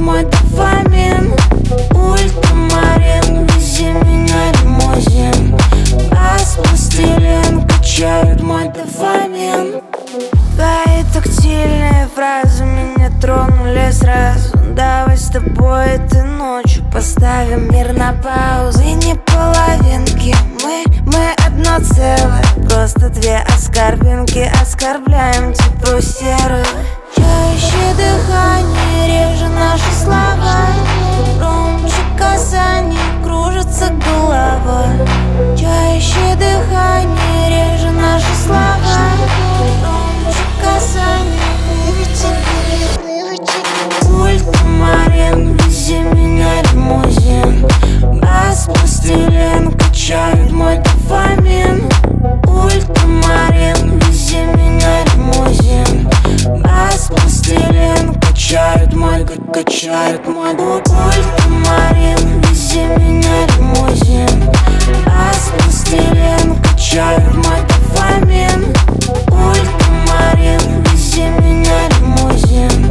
мой дофамин. Ультрамарин, вези меня лимузин. Бас, пластилин, качает мой дофамин. Твои тактильные фразы меня тронули сразу. Давай с тобой этой ночью поставим мир на паузу. И не половинки, мы одно целое. Просто две оскорбинки, оскорбляем тепло серую. Чаще дыхание, реже наши слова. Громче касание, кружится голова. Чаще дыхание, реже наши слова. Громче касание, ультрамарин, вези меня лимузин. Бас, пластилин, качает мой дофамин. Ультрамарин, вези меня лимузин. Бас, пластилин, качает мой, качает мой. Ультрамарин, вези меня лимузин. Бас, пластилин, качает мой дофамин. Ультрамарин, вези меня лимузин.